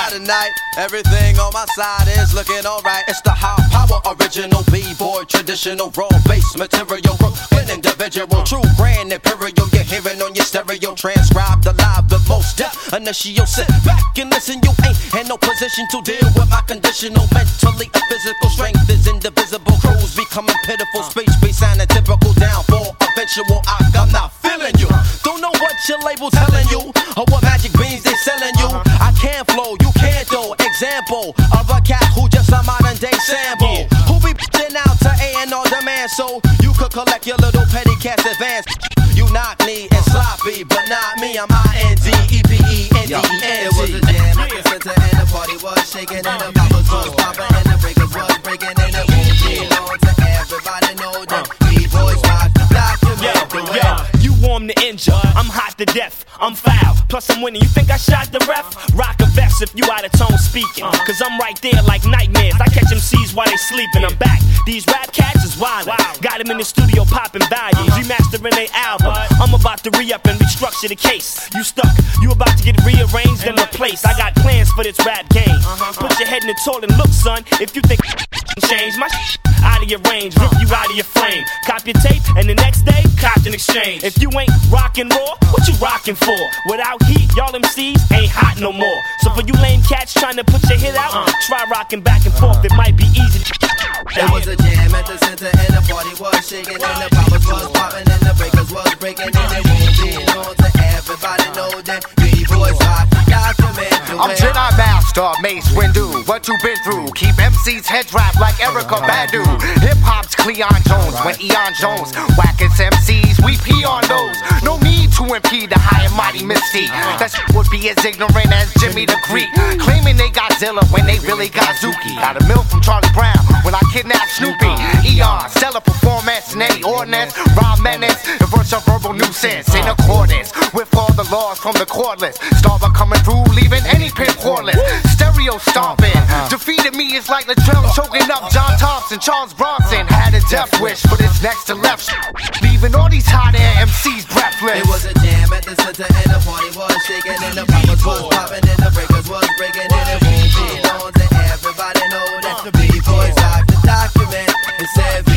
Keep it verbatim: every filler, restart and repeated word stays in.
high tonight. Everything on my side is looking alright. It's the high power original B-boy, traditional raw bass material, Brooklyn individual, true grand imperial. You're hearing on your stereo, transcribed alive the most death. Initial, sit back and listen. You ain't in no position to deal with my conditional, mentally and physical strength is indivisible. Crews becoming pitiful, speech be sounding typical. Downfall eventual. I, I'm not feeling you. Don't know what your label telling you or what magic beans they selling you. I can't flow, you can't though. Example of a cat who just a modern day sample, who be putting out to A and R demand, so you could collect your little petty cash advance. You knock me and sloppy, but not me. I'm I N D E P E N D E N T. It was a jam at the center and the party was shaking and the poppers was popping and the breakers was breaking and it won't be long to everybody know that B-boys rock the document. Yo, yo, you warm to injure, I'm hot to death, I'm foul, plus I'm winning. You think I shot the ref? Rock a vest if you out of tone speaking, cause I'm right there like nightmares. I catch M Cs while they sleeping. I'm back, these rap cats is wildin'. Got them in the studio popping values, remastering their album. I'm about to re-up and restructure the case. You stuck, you about to get rearranged and replaced. I got plans for this rap game. Put your head in the toilet and look, son, if you think change my out of your range, rip you out of your frame. Cop your tape and the next day, cop an exchange. If you ain't rockin' raw, what you rockin' for? Without heat, y'all M Cs ain't hot no more. So for you lame cats trying to put your hit out, try rockin' back and forth, it might be easy. It was a jam at the center and the party was shaking and the poppers was popping and the breakers was breaking and it won't be long to everybody know that B-boys rock the document. I'm Jedi Master, Mace Windu. What you been through? Keep M C's heads wrapped like Erykah Badu. Hip hop's Cleon Jones when Eon Jones whackins M Cs, we pee on those. No need to impede the high and mighty Mystique. That shit would be as ignorant as Jimmy the Greek, claiming they Godzilla when they really got Zuki. Got a mill from Charlie Brown when I kidnapped Snoopy. Eon, stellar performance in any ordinance. Rob Menace, reverse a verbal nuisance in accordance with all the laws from the cordless. Starbuck coming through, leaving any pin cordless. Stereo stomping, defeated me is like Latrell choking up John Thompson. Charles Bronson had a death wish, but it's next to left, leaving all these hot air M Cs breathless. It was a jam at the center and the party was shaking and the poppers was popping and the breakers was breaking and it won't be long to everybody know that the B-boys rock the document. It's every